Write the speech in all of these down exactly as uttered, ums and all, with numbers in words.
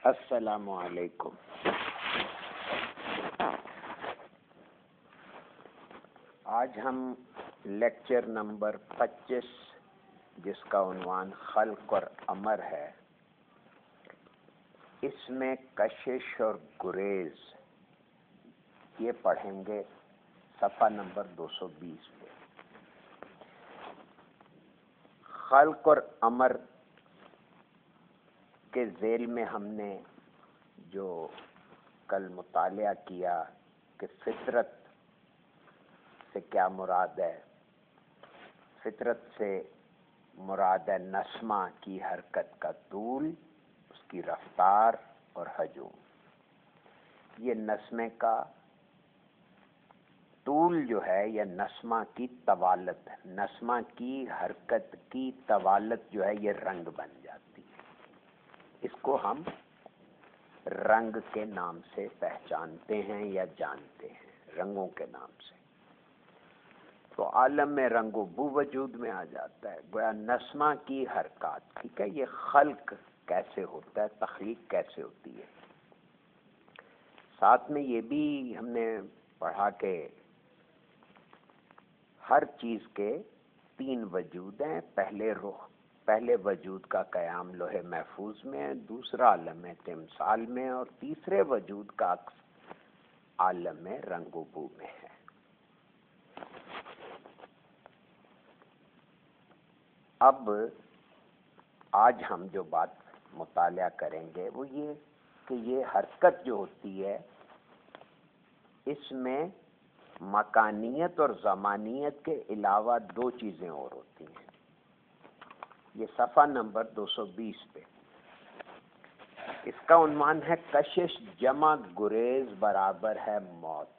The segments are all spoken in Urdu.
السلام علیکم۔ آج ہم لیکچر نمبر پچیس، جس کا عنوان خلق اور امر ہے، اس میں کشش اور گریز یہ پڑھیں گے صفحہ نمبر دو سو بیس پہ۔ خلق اور امر کے ذیل میں ہم نے جو کل مطالعہ کیا کہ فطرت سے کیا مراد ہے، فطرت سے مراد ہے نسمہ کی حرکت کا طول، اس کی رفتار اور ہجوم۔ یہ نسمے کا طول جو ہے یا نسمہ کی طوالت، نسمہ کی حرکت کی طوالت جو ہے یہ رنگ بن جاتی ہے۔ اس کو ہم رنگ کے نام سے پہچانتے ہیں یا جانتے ہیں، رنگوں کے نام سے۔ تو عالم میں رنگ و بو وجود میں آ جاتا ہے، گویا نسمہ کی حرکات، ٹھیک ہے۔ یہ خلق کیسے ہوتا ہے، تخلیق کیسے ہوتی ہے۔ ساتھ میں یہ بھی ہم نے پڑھا کہ ہر چیز کے تین وجود ہیں، پہلے رخ پہلے وجود کا قیام لوح محفوظ میں ہے، دوسرا عالم تمثال میں، اور تیسرے وجود کا عالم رنگ و بو میں ہے۔ اب آج ہم جو بات مطالعہ کریں گے وہ یہ کہ یہ حرکت جو ہوتی ہے اس میں مکانیت اور زمانیت کے علاوہ دو چیزیں اور ہوتی ہیں۔ یہ صفحہ نمبر دو سو بیس پہ، اس کا عنوان ہے کشش جمع گریز برابر ہے موت۔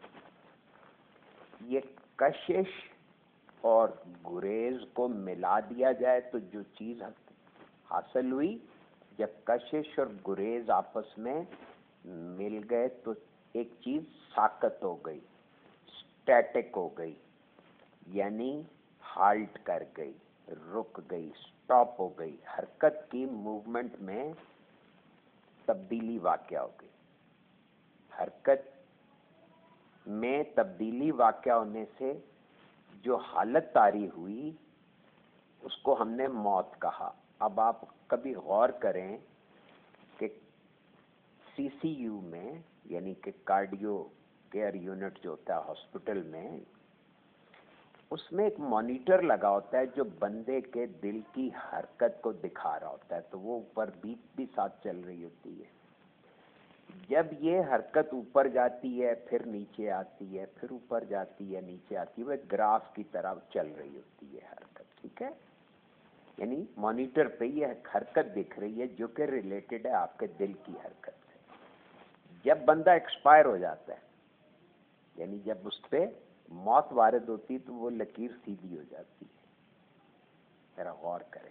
یہ کشش اور گریز کو ملا دیا جائے تو جو چیز حاصل ہوئی، جب کشش اور گریز آپس میں مل گئے تو ایک چیز ساکت ہو گئی، اسٹیٹک ہو گئی، یعنی ہالٹ کر گئی، رک گئی، سٹاپ ہو گئی، حرکت کی موومنٹ میں تبدیلی واقع ہو گئی۔ حرکت میں تبدیلی واقع ہونے سے جو حالت طاری ہوئی اس کو ہم نے موت کہا۔ اب آپ کبھی غور کریں کہ سی سی یو میں، یعنی کہ کارڈیو کیئر یونٹ جو ہوتا ہے ہاسپٹل میں، اس میں ایک مانیٹر لگا ہوتا ہے جو بندے کے دل کی حرکت کو دکھا رہا ہوتا ہے، تو وہ اوپر بیپ بھی ساتھ چل رہی ہوتی ہے۔ جب یہ حرکت اوپر جاتی ہے پھر نیچے آتی ہے، پھر اوپر جاتی ہے نیچے آتی ہے، وہ ایک گراف کی طرح چل رہی ہوتی ہے حرکت، ٹھیک ہے۔ یعنی مانیٹر پہ یہ حرکت دکھ رہی ہے جو کہ ریلیٹڈ ہے آپ کے دل کی حرکت سے۔ جب بندہ ایکسپائر ہو جاتا ہے، یعنی جب اس پہ موت وارد ہوتی تو وہ لکیر سیدھی ہو جاتی ہے۔ ذرا غور کریں،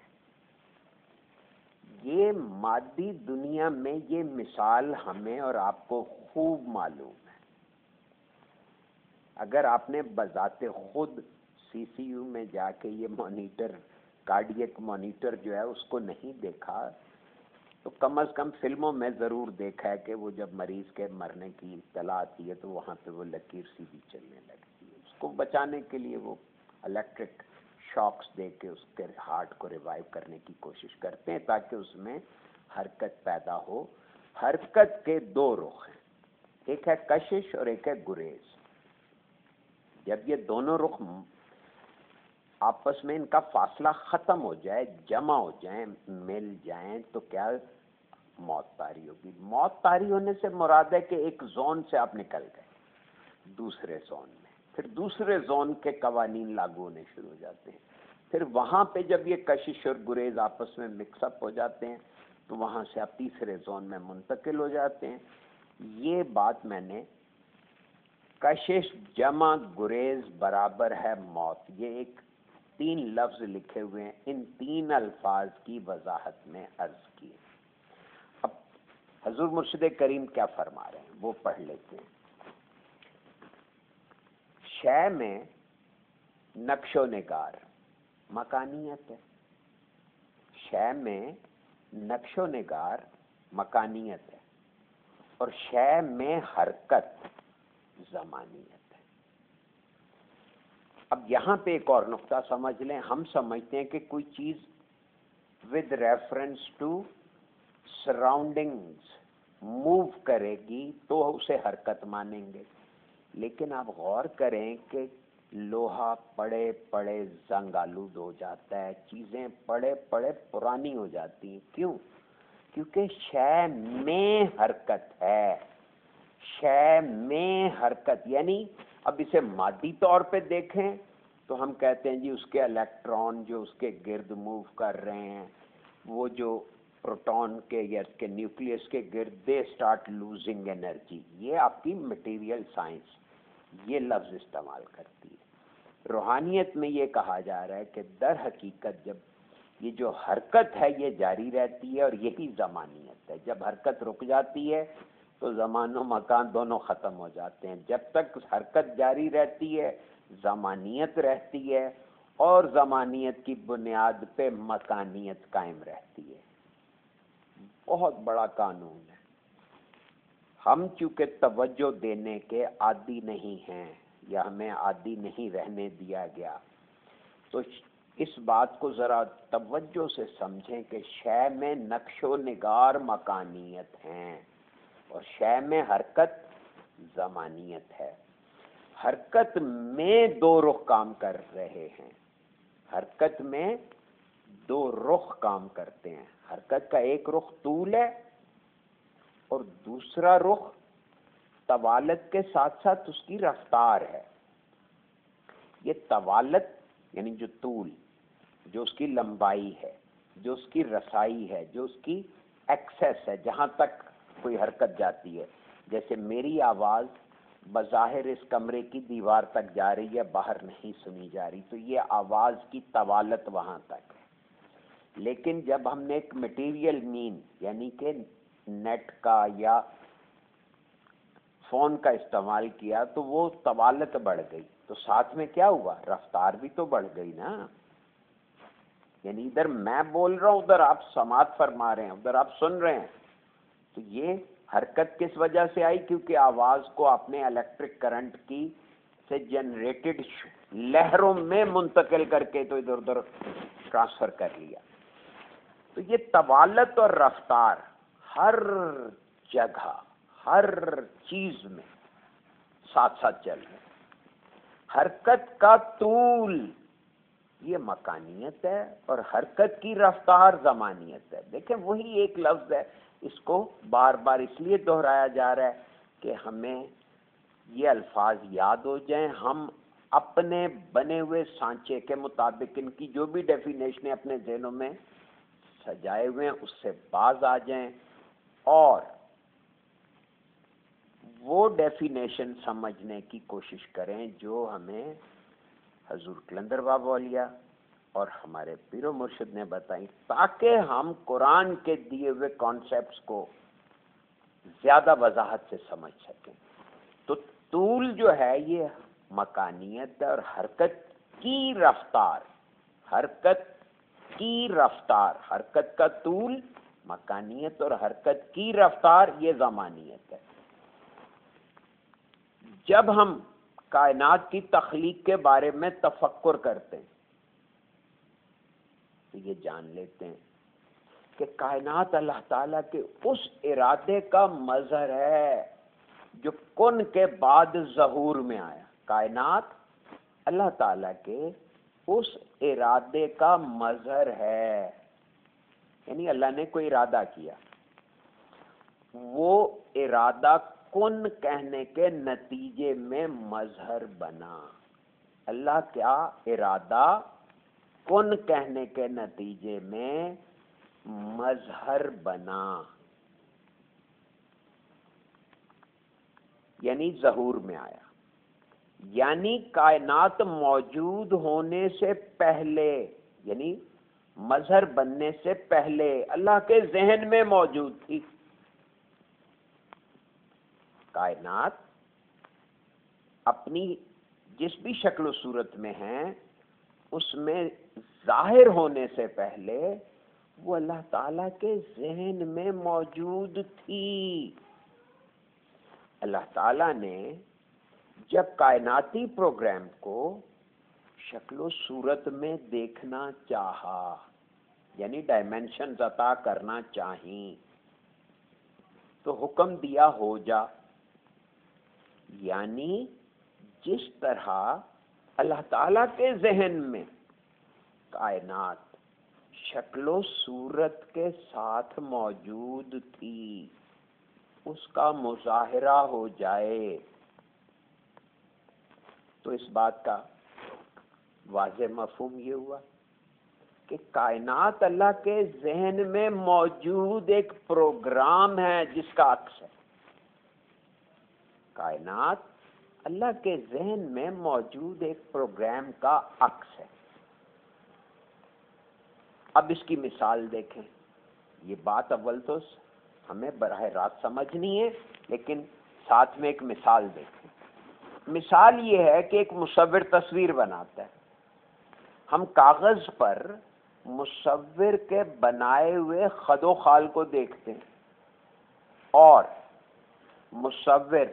یہ مادی دنیا میں یہ مثال ہمیں اور آپ کو خوب معلوم ہے۔ اگر آپ نے بذات خود سی سی یو میں جا کے یہ مانیٹر، کارڈیک مانیٹر جو ہے اس کو نہیں دیکھا تو کم از کم فلموں میں ضرور دیکھا ہے کہ وہ جب مریض کے مرنے کی اطلاع آتی ہے تو وہاں پہ وہ لکیر سیدھی چلنے لگتی ہے۔ اس کو بچانے کے لیے وہ الیکٹرک شاکس دے کے اس کے ہارٹ کو ریوائیو کرنے کی کوشش کرتے ہیں تاکہ اس میں حرکت پیدا ہو۔ حرکت کے دو رخ ہیں، ایک ہے کشش اور ایک ہے گریز۔ جب یہ دونوں رخ آپس میں ان کا فاصلہ ختم ہو جائے، جمع ہو جائیں، مل جائیں تو کیا موت طاری ہوگی۔ موت طاری ہونے سے مراد ہے کہ ایک زون سے آپ نکل گئے دوسرے زون میں، پھر دوسرے زون کے قوانین لاگو ہونے شروع ہو جاتے ہیں، پھر وہاں پہ جب یہ کشش اور گریز آپس میں مکس اپ ہو جاتے ہیں تو وہاں سے آپ تیسرے زون میں منتقل ہو جاتے ہیں۔ یہ بات میں نے کشش جمع گریز برابر ہے موت، یہ ایک تین لفظ لکھے ہوئے ہیں، ان تین الفاظ کی وضاحت میں عرض کی۔ اب حضور مرشد کریم کیا فرما رہے ہیں وہ پڑھ لیتے ہیں۔ شے میں نقش و نگار مکانیت ہے، شے میں نقش و نگار مکانیت ہے، اور شے میں حرکت زمانیت ہے۔ اب یہاں پہ ایک اور نقطہ سمجھ لیں، ہم سمجھتے ہیں کہ کوئی چیز with reference to surroundings move کرے گی تو اسے حرکت مانیں گے، لیکن آپ غور کریں کہ لوہا پڑے پڑے زنگ آلود ہو جاتا ہے، چیزیں پڑے پڑے پرانی ہو جاتی ہیں، کیوں؟ کیونکہ شے میں حرکت ہے، شے میں حرکت، یعنی اب اسے مادی طور پہ دیکھیں تو ہم کہتے ہیں جی اس کے الیکٹران جو اس کے گرد موو کر رہے ہیں، وہ جو پروٹون کے یا اس کے نیوکلیس کے گرد، دے اسٹارٹ لوزنگ انرجی۔ یہ آپ کی مٹیریل سائنس یہ لفظ استعمال کرتی ہے۔ روحانیت میں یہ کہا جا رہا ہے کہ در حقیقت جب یہ جو حرکت ہے یہ جاری رہتی ہے، اور یہی زمانیت ہے۔ جب حرکت رک جاتی ہے تو زمان و مکان دونوں ختم ہو جاتے ہیں۔ جب تک حرکت جاری رہتی ہے زمانیت رہتی ہے، اور زمانیت کی بنیاد پہ مکانیت قائم رہتی ہے۔ بہت بڑا قانون ہے۔ ہم چونکہ توجہ دینے کے عادی نہیں ہیں، یا ہمیں عادی نہیں رہنے دیا گیا، تو اس بات کو ذرا توجہ سے سمجھیں کہ شے میں نقش و نگار مکانیت ہیں، اور شے میں حرکت زمانیت ہے۔ حرکت میں دو رخ کام کر رہے ہیں، حرکت میں دو رخ کام کرتے ہیں۔ حرکت کا ایک رخ طول ہے، اور دوسرا رخ طوالت کے ساتھ ساتھ اس کی رفتار ہے۔ یہ طوالت یعنی جو طول، جو اس کی لمبائی ہے، جو اس کی رسائی ہے، جو اس کی ایکسیس ہے، جہاں تک کوئی حرکت جاتی ہے، جیسے میری آواز بظاہر اس کمرے کی دیوار تک جا رہی ہے، باہر نہیں سنی جا رہی، تو یہ آواز کی طوالت وہاں تک ہے۔ لیکن جب ہم نے ایک مٹیریل مین یعنی کہ نیٹ کا یا فون کا استعمال کیا تو وہ طوالت بڑھ گئی، تو ساتھ میں کیا ہوا؟ رفتار بھی تو بڑھ گئی نا۔ یعنی ادھر میں بول رہا ہوں، ادھر آپ سماعت فرما رہے ہیں، ادھر آپ سن رہے ہیں، تو یہ حرکت کس وجہ سے آئی؟ کیونکہ آواز کو آپ نے الیکٹرک کرنٹ کی سے جنریٹڈ لہروں میں منتقل کر کے تو ادھر ادھر ٹرانسفر کر لیا۔ تو یہ طوالت اور رفتار ہر جگہ، ہر چیز میں ساتھ ساتھ چل رہے ہیں۔ حرکت کا طول یہ مکانیت ہے، اور حرکت کی رفتار زمانیت ہے۔ دیکھیں وہی ایک لفظ ہے، اس کو بار بار اس لیے دہرایا جا رہا ہے کہ ہمیں یہ الفاظ یاد ہو جائیں، ہم اپنے بنے ہوئے سانچے کے مطابق ان کی جو بھی ڈیفینیشنیں اپنے ذہنوں میں سجائے ہوئے ہیں اس سے باز آ جائیں، اور وہ ڈیفینیشن سمجھنے کی کوشش کریں جو ہمیں حضور قلندر بابا اولیاء اور ہمارے پیر و مرشد نے بتائیں، تاکہ ہم قرآن کے دیے ہوئے کانسیپٹس کو زیادہ وضاحت سے سمجھ سکیں۔ تو طول جو ہے یہ مکانیت ہے، اور حرکت کی رفتار، حرکت کی رفتار، حرکت کا طول مکانیت اور حرکت کی رفتار یہ زمانیت ہے۔ جب ہم کائنات کی تخلیق کے بارے میں تفکر کرتے ہیں تو یہ جان لیتے ہیں کہ کائنات اللہ تعالیٰ کے اس ارادے کا مظہر ہے جو کن کے بعد ظہور میں آیا۔ کائنات اللہ تعالیٰ کے اس ارادے کا مظہر ہے، یعنی اللہ نے کوئی ارادہ کیا، وہ ارادہ کن کہنے کے نتیجے میں مظہر بنا۔ اللہ کیا ارادہ کن کہنے کے نتیجے میں مظہر بنا، یعنی ظہور میں آیا۔ یعنی کائنات موجود ہونے سے پہلے، یعنی مظہر بننے سے پہلے اللہ کے ذہن میں موجود تھی۔ کائنات اپنی جس بھی شکل و صورت میں ہیں اس میں ظاہر ہونے سے پہلے وہ اللہ تعالیٰ کے ذہن میں موجود تھی۔ اللہ تعالیٰ نے جب کائناتی پروگرام کو شکل و صورت میں دیکھنا چاہا، یعنی ڈائمینشنز عطا کرنا چاہیں، تو حکم دیا ہو جا، یعنی جس طرح اللہ تعالیٰ کے ذہن میں کائنات شکل و صورت کے ساتھ موجود تھی، اس کا مظاہرہ ہو جائے۔ تو اس بات کا واضح مفہوم یہ ہوا کہ کائنات اللہ کے ذہن میں موجود ایک پروگرام ہے جس کا عکس ہے۔ کائنات اللہ کے ذہن میں موجود ایک پروگرام کا عکس ہے۔ اب اس کی مثال دیکھیں۔ یہ بات اول تو ہمیں براہ راست سمجھنی ہے، لیکن ساتھ میں ایک مثال دیکھیں۔ مثال یہ ہے کہ ایک مصور تصویر بناتا ہے۔ ہم کاغذ پر مصور کے بنائے ہوئے خد و خال کو دیکھتے ہیں، اور مصور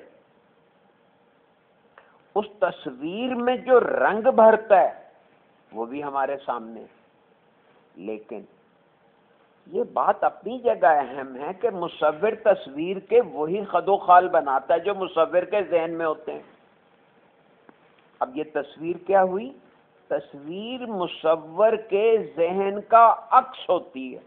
اس تصویر میں جو رنگ بھرتا ہے وہ بھی ہمارے سامنے۔ لیکن یہ بات اپنی جگہ اہم ہے کہ مصور تصویر کے وہی خد و خال بناتا ہے جو مصور کے ذہن میں ہوتے ہیں۔ اب یہ تصویر کیا ہوئی؟ تصویر مصور کے ذہن کا عکس ہوتی ہے۔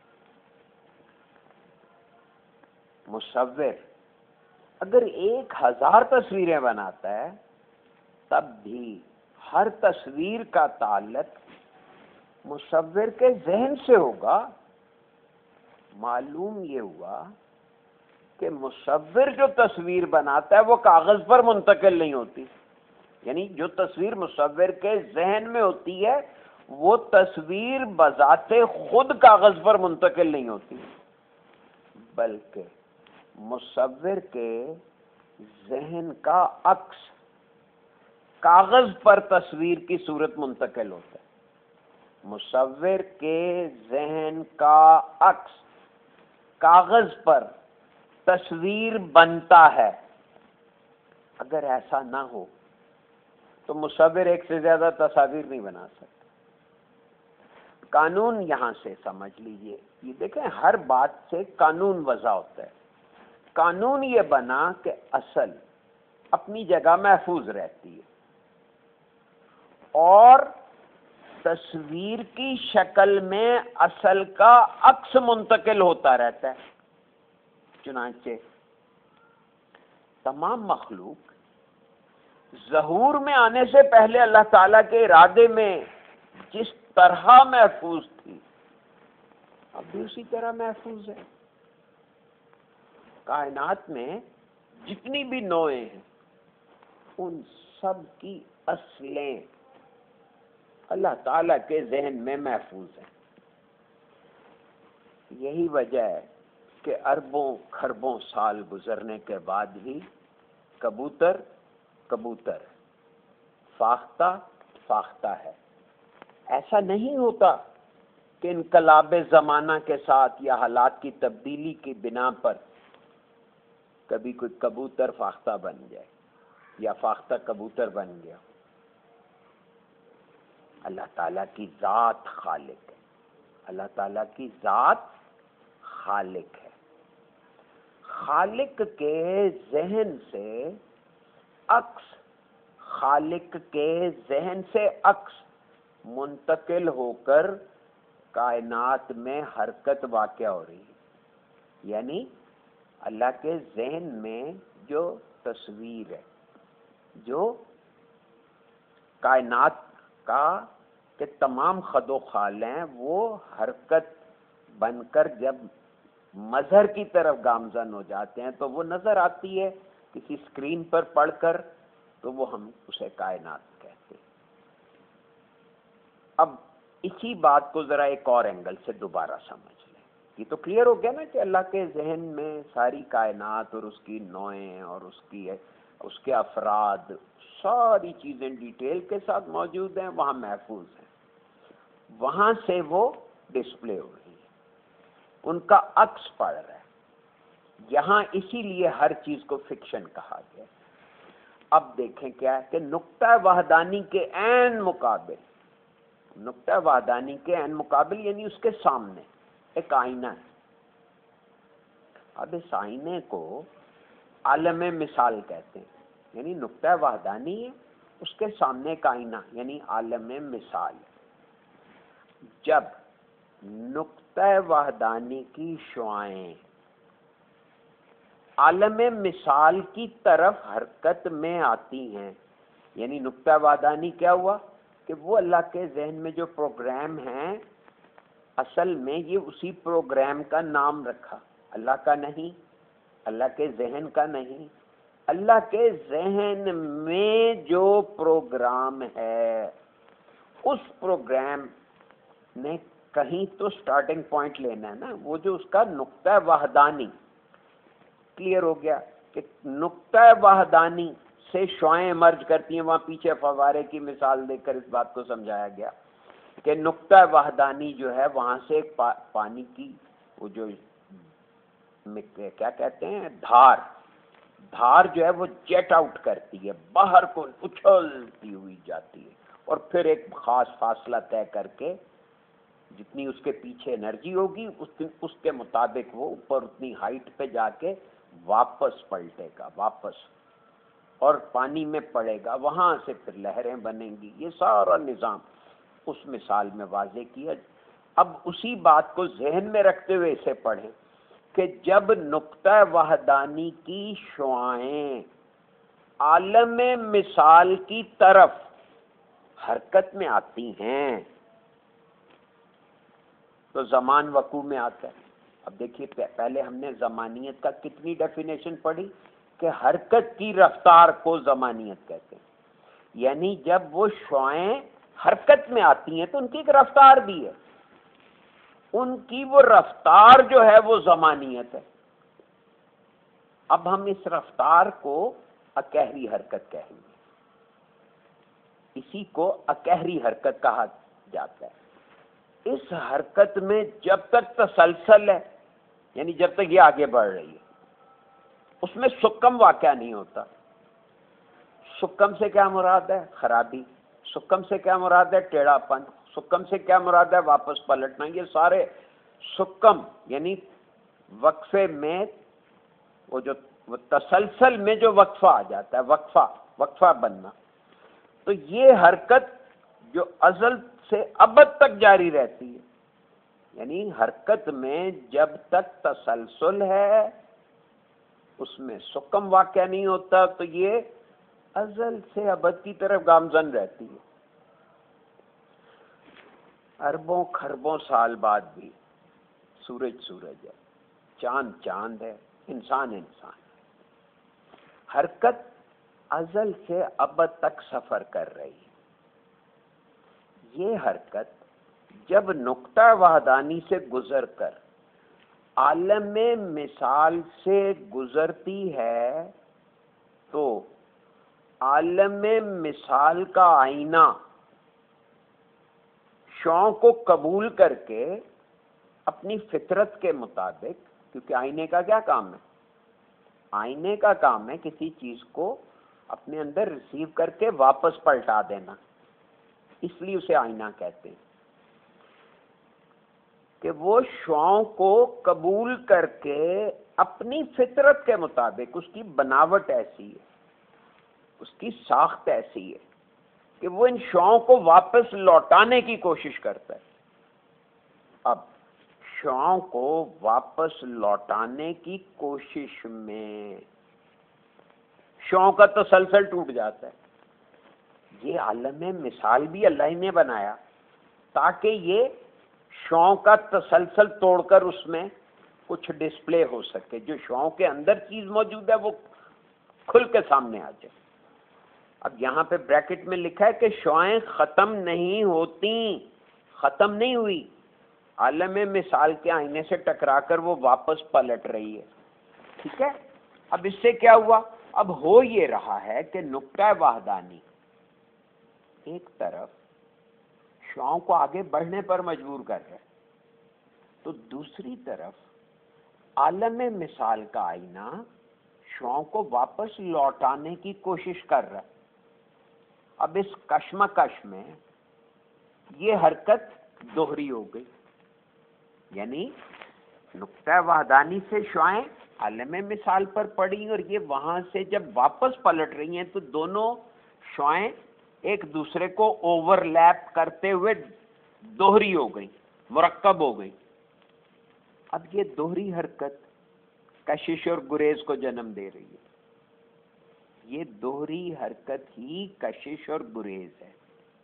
مصور اگر ایک ہزار تصویریں بناتا ہے تب بھی ہر تصویر کا تعلق مصور کے ذہن سے ہوگا۔ معلوم یہ ہوا کہ مصور جو تصویر بناتا ہے وہ کاغذ پر منتقل نہیں ہوتی، یعنی جو تصویر مصور کے ذہن میں ہوتی ہے وہ تصویر بذات خود کاغذ پر منتقل نہیں ہوتی، بلکہ مصور کے ذہن کا عکس کاغذ پر تصویر کی صورت منتقل ہوتا ہے۔ مصور کے ذہن کا عکس کاغذ پر تصویر بنتا ہے۔ اگر ایسا نہ ہو تو مصور ایک سے زیادہ تصاویر نہیں بنا سکتا۔ قانون یہاں سے سمجھ لیجئے، یہ دیکھیں ہر بات سے قانون وضع ہوتا ہے۔ قانون یہ بنا کہ اصل اپنی جگہ محفوظ رہتی ہے اور تصویر کی شکل میں اصل کا عکس منتقل ہوتا رہتا ہے۔ چنانچہ تمام مخلوق ظہور میں آنے سے پہلے اللہ تعالیٰ کے ارادے میں جس طرح محفوظ تھی اب بھی اسی طرح محفوظ ہے۔ کائنات میں جتنی بھی نوعیں ہیں ان سب کی اصلیں اللہ تعالیٰ کے ذہن میں محفوظ ہیں۔ یہی وجہ ہے کہ اربوں کھربوں سال گزرنے کے بعد بھی کبوتر کبوتر، فاختہ فاختہ ہے۔ ایسا نہیں ہوتا کہ انقلاب زمانہ کے ساتھ یا حالات کی تبدیلی کی بنا پر کبھی کوئی کبوتر فاختہ بن جائے یا فاختہ کبوتر بن گیا۔ اللہ تعالیٰ کی ذات خالق ہے، اللہ تعالیٰ کی ذات خالق ہے۔ خالق کے ذہن سے عکس خالق کے ذہن سے عکس منتقل ہو کر کائنات میں حرکت واقع ہو رہی ہے، یعنی اللہ کے ذہن میں جو تصویر ہے، جو کائنات کا کہ تمام خد و خال ہیں، وہ حرکت بن کر جب مظہر کی طرف گامزن ہو جاتے ہیں تو وہ نظر آتی ہے کسی اسکرین پر پڑھ کر، تو وہ ہم اسے کائنات کہتے ہیں۔ اب اسی بات کو ذرا ایک اور اینگل سے دوبارہ سمجھ لیں۔ یہ تو کلیئر ہو گیا نا کہ اللہ کے ذہن میں ساری کائنات اور اس کی نوعیں اور اس کی اس کے افراد ساری چیزیں ڈیٹیل کے ساتھ موجود ہیں، وہاں محفوظ ہیں، وہاں سے وہ ڈسپلے ہو رہی ہے۔ ان کا عکس پڑ رہا ہے. یہاں اسی لیے ہر چیز کو فکشن کہا گیا. اب دیکھیں کیا ہے کہ نقطہ وحدانی کے عین مقابل، نقطہ وحدانی کے عین مقابل یعنی اس کے سامنے ایک آئینہ ہے. اب اس آئینے کو عالم مثال کہتے ہیں، یعنی نقطہ وحدانی ہے، اس کے سامنے ایک آئینہ یعنی عالم مثال. جب نقطہ وحدانی کی شعاعیں عالم مثال کی طرف حرکت میں آتی ہیں، یعنی نقطہ وحدانی کیا ہوا کہ وہ اللہ کے ذہن میں جو پروگرام ہیں اصل میں یہ اسی پروگرام کا نام رکھا، اللہ کا نہیں، اللہ کے ذہن کا نہیں. اللہ کے ذہن میں جو پروگرام ہے اس پروگرام نے کہیں تو سٹارٹنگ پوائنٹ لینا ہے نا، وہ جو اس کا نقطہ وحدانی. کلیئر ہو گیا کہ نقطہ وحدانی سے شعاعیں ایمرج کرتی ہیں. وہاں پیچھے فوارے کی مثال دے کر اس بات کو سمجھایا گیا کہ نقطہ وحدانی جو ہے وہاں سے ایک پا پانی کی وہ جو کیا کہتے ہیں دھار دھار جو ہے وہ جیٹ آؤٹ کرتی ہے، باہر کو اچھلتی ہوئی جاتی ہے، اور پھر ایک خاص فاصلہ طے کر کے جتنی اس کے پیچھے انرجی ہوگی اس اس کے مطابق وہ اوپر اتنی ہائٹ پہ جا کے واپس پلٹے گا، واپس اور پانی میں پڑے گا، وہاں سے پھر لہریں بنیں گی. یہ سارا نظام اس مثال میں واضح کیا. اب اسی بات کو ذہن میں رکھتے ہوئے اسے پڑھیں کہ جب نقطہ وحدانی کی شعاعیں عالم مثال کی طرف حرکت میں آتی ہیں تو زمان وقوع میں آتا ہے. اب دیکھیے پہلے ہم نے زمانیت کا کتنی ڈیفینیشن پڑھی کہ حرکت کی رفتار کو زمانیت کہتے ہیں، یعنی جب وہ شعاعیں حرکت میں آتی ہیں تو ان کی ایک رفتار بھی ہے، ان کی وہ رفتار جو ہے وہ زمانیت ہے. اب ہم اس رفتار کو اکہری حرکت کہیں گے، اسی کو اکہری حرکت کہا جاتا ہے. اس حرکت میں جب تک تسلسل ہے یعنی جب تک یہ آگے بڑھ رہی ہے اس میں سکم واقعہ نہیں ہوتا. سکم سے کیا مراد ہے؟ خرابی. سکم سے کیا مراد ہے؟ ٹیڑھا پن. سکم سے کیا مراد ہے؟ واپس پلٹنا. یہ سارے سکم یعنی وقفے میں وہ جو وہ تسلسل میں جو وقفہ آ جاتا ہے، وقفہ وقفہ بننا. تو یہ حرکت جو ازل سے ابد تک جاری رہتی ہے، یعنی حرکت میں جب تک تسلسل ہے اس میں سکم واقع نہیں ہوتا، تو یہ ازل سے ابد کی طرف گامزن رہتی ہے. اربوں خربوں سال بعد بھی سورج سورج ہے، چاند چاند ہے، انسان انسان ہے. حرکت ازل سے ابد تک سفر کر رہی ہے. یہ حرکت جب نقطہ وحدانی سے گزر کر عالم مثال سے گزرتی ہے تو عالم مثال کا آئینہ شعاعوں کو قبول کر کے اپنی فطرت کے مطابق، کیونکہ آئینے کا کیا کام ہے؟ آئینے کا کام ہے کسی چیز کو اپنے اندر ریسیو کر کے واپس پلٹا دینا، اس لیے اسے آئینہ کہتے ہیں. کہ وہ شعاعوں کو قبول کر کے اپنی فطرت کے مطابق، اس کی بناوٹ ایسی ہے، اس کی ساخت ایسی ہے کہ وہ ان شعاعوں کو واپس لوٹانے کی کوشش کرتا ہے. اب شعاعوں کو واپس لوٹانے کی کوشش میں شعاعوں کا تسلسل ٹوٹ جاتا ہے. یہ عالم مثال بھی اللہ ہی نے بنایا تاکہ یہ شعاعوں کا تسلسل توڑ کر اس میں کچھ ڈسپلے ہو سکے، جو شعاعوں کے اندر چیز موجود ہے وہ کھل کے سامنے آ جائے. اب یہاں پہ بریکٹ میں لکھا ہے کہ شعاعیں ختم نہیں ہوتی، ختم نہیں ہوئی، عالم مثال کے آئینے سے ٹکرا کر وہ واپس پلٹ رہی ہے. ٹھیک ہے. اب اس سے کیا ہوا؟ اب ہو یہ رہا ہے کہ نقطہ وحدانی ایک طرف شعاعوں کو آگے بڑھنے پر مجبور کر رہے، تو دوسری طرف عالم مثال کا آئینہ شعاؤں کو واپس لوٹانے کی کوشش کر رہا ہے. اب اس کشمکش میں یہ حرکت دوہری ہو گئی، یعنی نقطہ وحدانی سے شعائیں عالم مثال پر پڑی اور یہ وہاں سے جب واپس پلٹ رہی ہیں تو دونوں شعائیں ایک دوسرے کو اوور لیپ کرتے ہوئے دوہری ہو گئی، مرکب ہو گئی. اب یہ دوہری حرکت کشش اور گریز کو جنم دے رہی ہے. یہ دوہری حرکت ہی کشش اور گریز ہے.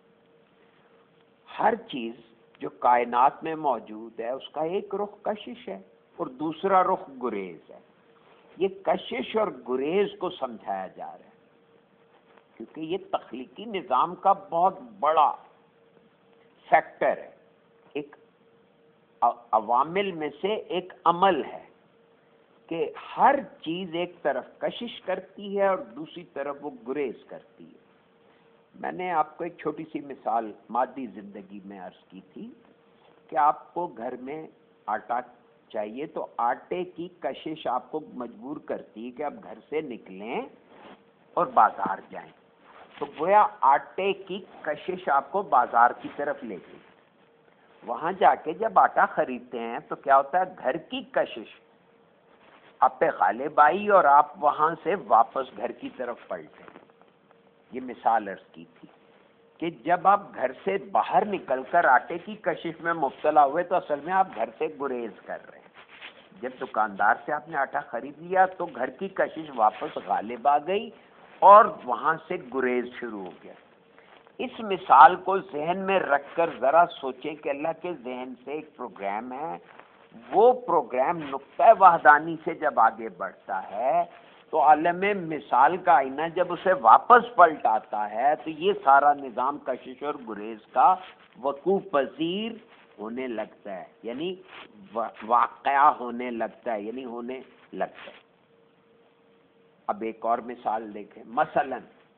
ہر چیز جو کائنات میں موجود ہے اس کا ایک رخ کشش ہے اور دوسرا رخ گریز ہے. یہ کشش اور گریز کو سمجھایا جا رہا ہے کیونکہ یہ تخلیقی نظام کا بہت بڑا فیکٹر ہے، ایک عوامل میں سے ایک عمل ہے کہ ہر چیز ایک طرف کشش کرتی ہے اور دوسری طرف وہ گریز کرتی ہے. میں نے آپ کو ایک چھوٹی سی مثال مادی زندگی میں عرض کی تھی کہ آپ کو گھر میں آٹا چاہیے تو آٹے کی کشش آپ کو مجبور کرتی ہے کہ آپ گھر سے نکلیں اور بازار جائیں. تو گویا آٹے کی کشش آپ کو بازار کی طرف لے گئی. وہاں جا کے جب آٹا خریدتے ہیں تو کیا ہوتا ہے، گھر کی کشش آپ پہ غالب آئی اور آپ وہاں سے واپس گھر کی طرف پلٹے. یہ مثال عرض کی تھی کہ جب آپ گھر سے باہر نکل کر آٹے کی کشش میں مبتلا ہوئے تو اصل میں آپ گھر سے گریز کر رہے ہیں. جب دکاندار سے آپ نے آٹا خرید لیا تو گھر کی کشش واپس غالب آ گئی اور وہاں سے گریز شروع ہو گیا. اس مثال کو ذہن میں رکھ کر ذرا سوچیں کہ اللہ کے ذہن سے ایک پروگرام ہے، وہ پروگرام نقطہ وحدانی سے جب آگے بڑھتا ہے تو عالم مثال کا آئینہ جب اسے واپس پلٹ آتا ہے تو یہ سارا نظام کشش اور گریز کا وقوع پذیر ہونے لگتا ہے، یعنی واقعہ ہونے لگتا ہے، یعنی ہونے لگتا ہے. اب ایک اور مثال دیکھیں. مثلا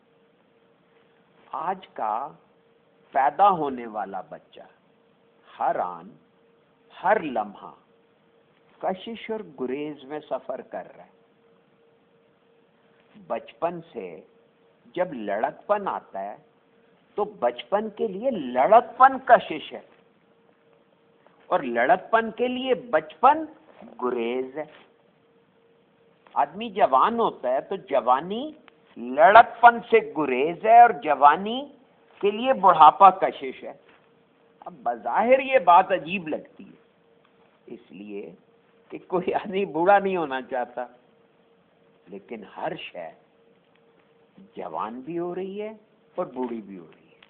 آج کا پیدا ہونے والا بچہ ہر آن ہر لمحہ کشش اور گریز میں سفر کر رہا ہے. بچپن سے جب لڑکپن آتا ہے تو بچپن کے لیے لڑکپن کشش ہے اور لڑکپن کے لیے بچپن گریز ہے. آدمی جوان ہوتا ہے تو جوانی لڑکپن سے گریز ہے اور جوانی کے لیے بڑھاپا کشش ہے. اب بظاہر یہ بات عجیب لگتی ہے اس لیے کہ کوئی آدمی بوڑھا نہیں ہونا چاہتا، لیکن ہر شے جوان بھی ہو رہی ہے اور بوڑھی بھی ہو رہی ہے.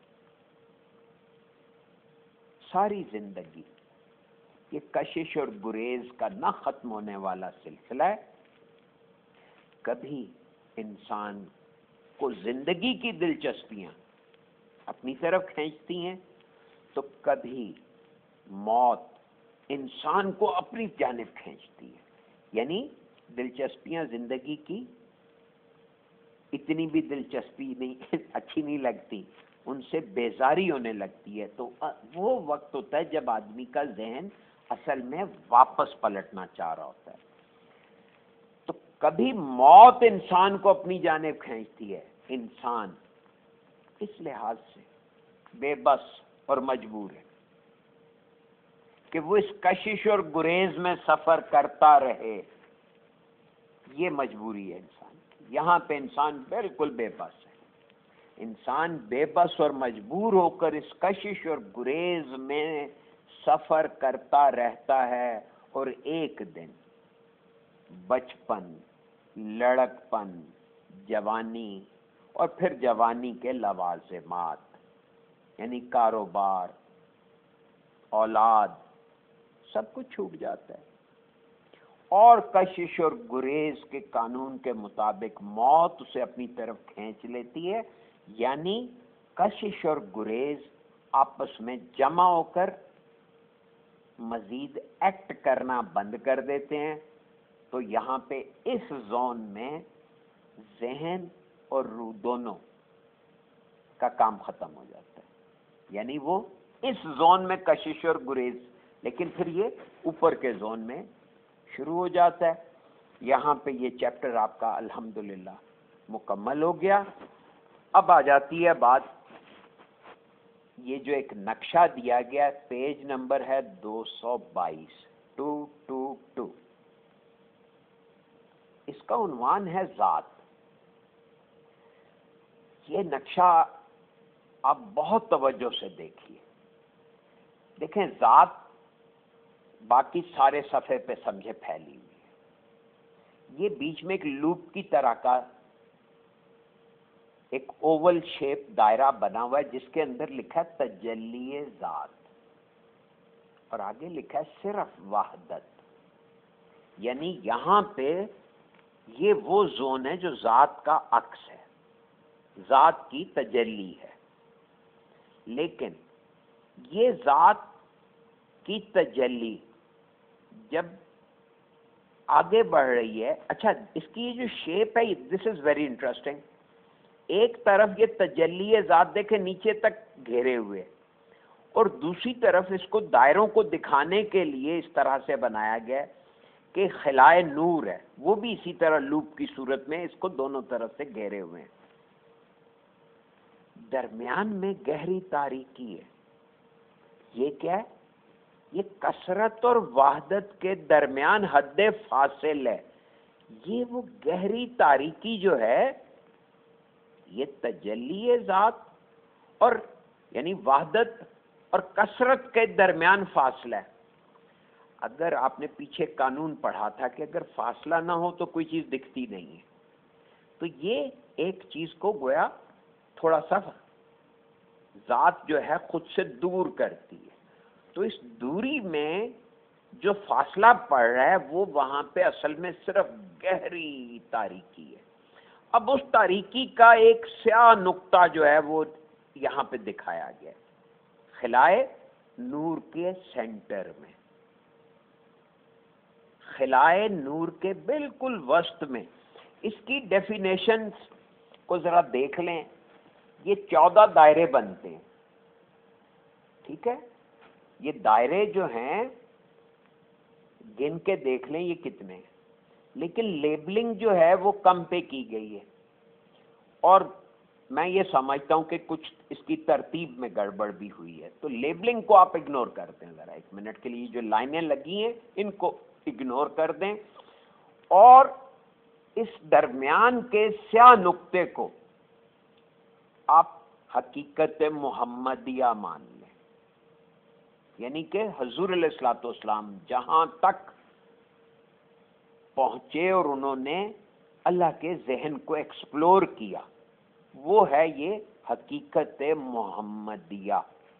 ساری زندگی یہ کشش اور گریز کا نہ ختم ہونے والا سلسلہ ہے. کبھی انسان کو زندگی کی دلچسپیاں اپنی طرف کھینچتی ہیں تو کبھی موت انسان کو اپنی جانب کھینچتی ہے. یعنی دلچسپیاں زندگی کی اتنی بھی دلچسپی نہیں اچھی نہیں لگتی، ان سے بیزاری ہونے لگتی ہے. تو وہ وقت ہوتا ہے جب آدمی کا ذہن اصل میں واپس پلٹنا چاہ رہا ہوتا ہے. تو کبھی موت انسان کو اپنی جانب کھینچتی ہے. انسان اس لحاظ سے بے بس اور مجبور ہے کہ وہ اس کشش اور گریز میں سفر کرتا رہے. یہ مجبوری ہے انسان کی. یہاں پہ انسان بالکل بے بس ہے. انسان بے بس اور مجبور ہو کر اس کشش اور گریز میں سفر کرتا رہتا ہے اور ایک دن بچپن، لڑکپن، جوانی اور پھر جوانی کے لوازمات یعنی کاروبار، اولاد، سب کچھ چھوٹ جاتا ہے اور کشش اور گریز کے قانون کے مطابق موت اسے اپنی طرف کھینچ لیتی ہے. یعنی کشش اور گریز آپس میں جمع ہو کر مزید ایکٹ کرنا بند کر دیتے ہیں. تو یہاں پہ اس زون میں ذہن اور روح دونوں کا کام ختم ہو جاتا ہے. یعنی وہ اس زون میں کشش اور گریز لیکن پھر یہ اوپر کے زون میں شروع ہو جاتا ہے. یہاں پہ یہ چیپٹر آپ کا الحمدللہ مکمل ہو گیا. اب آ جاتی ہے بات، یہ جو ایک نقشہ دیا گیا پیج نمبر ہے دو سو بائیس، ٹو ٹو ٹو. اس کا عنوان ہے ذات. یہ نقشہ آپ بہت توجہ سے دیکھیے. دیکھیں ذات باقی سارے صفحے پہ سمجھے پھیلی ہوئی ہے. یہ بیچ میں ایک لوپ کی طرح کا ایک اوول شیپ دائرہ بنا ہوا ہے جس کے اندر لکھا ہے تجلی ذات، اور آگے لکھا ہے صرف وحدت. یعنی یہاں پہ یہ وہ زون ہے جو ذات کا عکس ہے، ذات کی تجلی ہے. لیکن یہ ذات کی تجلی جب آگے بڑھ رہی ہے، اچھا اس کی یہ جو شیپ ہے، دس از ویری انٹرسٹنگ. ایک طرف یہ تجلی ذات دیکھیں نیچے تک گھیرے ہوئے، اور دوسری طرف اس کو دائروں کو دکھانے کے لیے اس طرح سے بنایا گیا کہ خلائے نور ہے، وہ بھی اسی طرح لوپ کی صورت میں اس کو دونوں طرف سے گھیرے ہوئے ہیں. درمیان میں گہری تاریکی ہے. یہ کیا ہے؟ یہ کثرت اور وحدت کے درمیان حد فاصل ہے. یہ وہ گہری تاریکی جو ہے، یہ تجلی ذات اور یعنی وحدت اور کثرت کے درمیان فاصلہ ہے. اگر آپ نے پیچھے قانون پڑھا تھا کہ اگر فاصلہ نہ ہو تو کوئی چیز دکھتی نہیں ہے، تو یہ ایک چیز کو گویا تھوڑا سا ذات جو ہے خود سے دور کرتی ہے. تو اس دوری میں جو فاصلہ پڑ رہا ہے وہ وہاں پہ اصل میں صرف گہری تاریکی ہے. اب اس تاریکی کا ایک سیاہ نقطہ جو ہے وہ یہاں پہ دکھایا گیا ہے خلائے نور کے سینٹر میں، خلائے نور کے بالکل وسط میں. اس کی ڈیفینیشن کو ذرا دیکھ لیں. یہ چودہ دائرے بنتے ہیں، ٹھیک ہے. یہ دائرے جو ہیں گن کے دیکھ لیں یہ کتنے ہیں، لیکن لیبلنگ جو ہے وہ کم پہ کی گئی ہے. اور میں یہ سمجھتا ہوں کہ کچھ اس کی ترتیب میں گڑبڑ بھی ہوئی ہے، تو لیبلنگ کو آپ اگنور کر دیں ذرا ایک منٹ کے لیے. جو لائنیں لگی ہیں ان کو اگنور کر دیں، اور اس درمیان کے سیاہ نقطے کو آپ حقیقت محمدیہ مان لیں. یعنی کہ حضور علیہ الصلوۃ والسلام جہاں تک پہنچے اور انہوں نے اللہ کے ذہن کو ایکسپلور کیا، وہ ہے یہ حقیقت محمدیہ.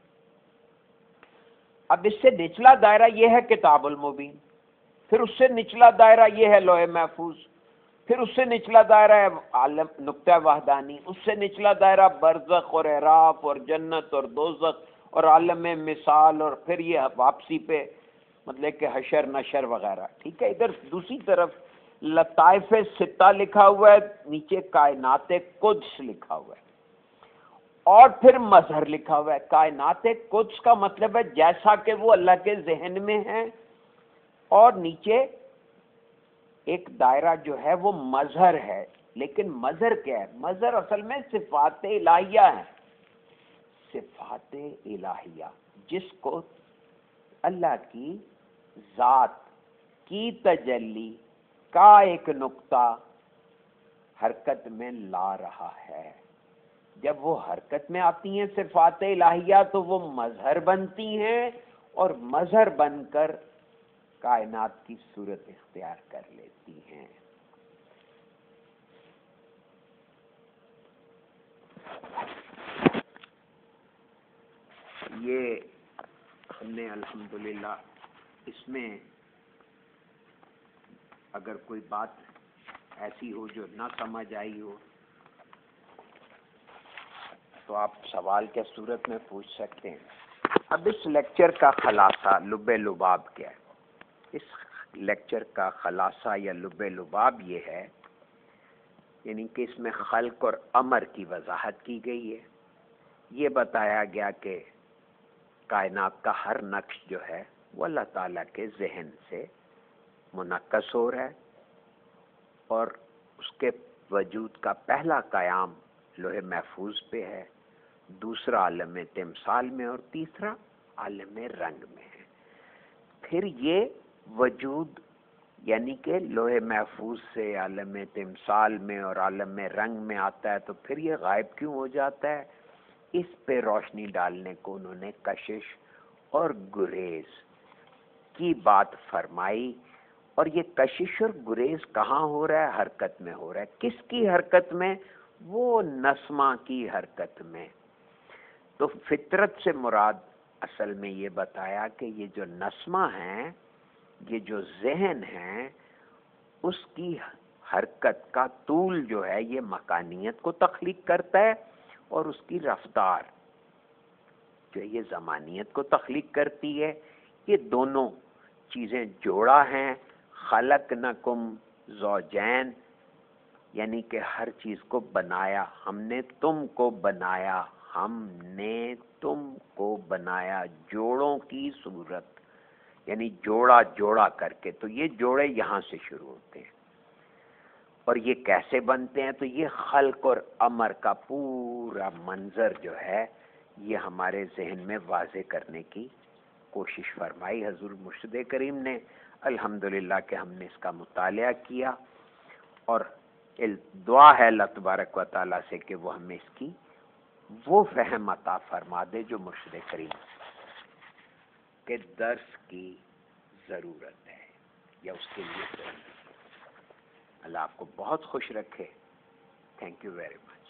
اب اس سے نچلا دائرہ یہ ہے کتاب المبین، پھر اس سے نچلا دائرہ یہ ہے لوح محفوظ، پھر اس سے نچلا دائرہ ہے عالم نقطہ وحدانی، اس سے نچلا دائرہ برزخ اور اعراف اور جنت اور دوزخ اور عالم مثال، اور پھر یہ واپسی پہ مطلب کہ حشر نشر وغیرہ. ٹھیک ہے. ادھر دوسری طرف لطائف ستہ لکھا ہوا ہے، نیچے کائنات قدس لکھا ہوا ہے، اور پھر مظہر لکھا ہوا ہے. کائنات قدس کا مطلب ہے جیسا کہ وہ اللہ کے ذہن میں ہے، اور نیچے ایک دائرہ جو ہے وہ مظہر ہے. لیکن مظہر کیا ہے؟ مظہر اصل میں صفات الہیہ ہے. صفات الہیہ جس کو اللہ کی ذات کی تجلی کا ایک نقطہ حرکت میں لا رہا ہے. جب وہ حرکت میں آتی ہیں صفات الہیہ تو وہ مظہر بنتی ہیں، اور مظہر بن کر کائنات کی صورت اختیار کر لیتی ہیں. یہ ہم نے الحمدللہ اس میں اگر کوئی بات ایسی ہو جو نہ سمجھ آئی ہو تو آپ سوال کے صورت میں پوچھ سکتے ہیں. اب اس لیکچر کا خلاصہ لب لباب کیا ہے؟ اس لیکچر کا خلاصہ یا لب لباب یہ ہے، یعنی کہ اس میں خلق اور امر کی وضاحت کی گئی ہے. یہ بتایا گیا کہ کائنات کا ہر نقش جو ہے وہ اللہ تعالیٰ کے ذہن سے منعکس ہو رہا ہے، اور اس کے وجود کا پہلا قیام لوح محفوظ پہ ہے، دوسرا عالم تمثال میں، اور تیسرا عالم رنگ میں ہے۔ پھر یہ وجود یعنی کہ لوح محفوظ سے عالم تمثال میں اور عالم رنگ میں آتا ہے، تو پھر یہ غائب کیوں ہو جاتا ہے؟ اس پہ روشنی ڈالنے کو انہوں نے کشش اور گریز کی بات فرمائی۔ اور یہ کشش اور گریز کہاں ہو رہا ہے؟ حرکت میں ہو رہا ہے۔ کس کی حرکت میں؟ وہ نسمہ کی حرکت میں۔ تو فطرت سے مراد اصل میں یہ بتایا کہ یہ جو نسمہ ہیں، یہ جو ذہن ہے، اس کی حرکت کا طول جو ہے یہ مکانیت کو تخلیق کرتا ہے، اور اس کی رفتار جو ہے یہ زمانیت کو تخلیق کرتی ہے۔ یہ دونوں چیزیں جوڑا ہیں۔ خلقنکم زوجین، یعنی کہ ہر چیز کو بنایا، ہم نے تم کو بنایا، ہم نے تم کو بنایا جوڑوں کی صورت، یعنی جوڑا جوڑا کر کے۔ تو یہ جوڑے یہاں سے شروع ہوتے ہیں، اور یہ کیسے بنتے ہیں؟ تو یہ خلق اور امر کا پورا منظر جو ہے یہ ہمارے ذہن میں واضح کرنے کی کوشش فرمائی حضور مرشد کریم نے۔ الحمدللہ کہ ہم نے اس کا مطالعہ کیا، اور دعا ہے اللہ تبارک و تعالیٰ سے کہ وہ ہمیں اس کی وہ فہم عطا فرما دے جو مرشد کریم کے درس کی ضرورت ہے یا اس کے لیے ضرورت ہے۔ اللہ آپ کو بہت خوش رکھے۔ Thank you very much.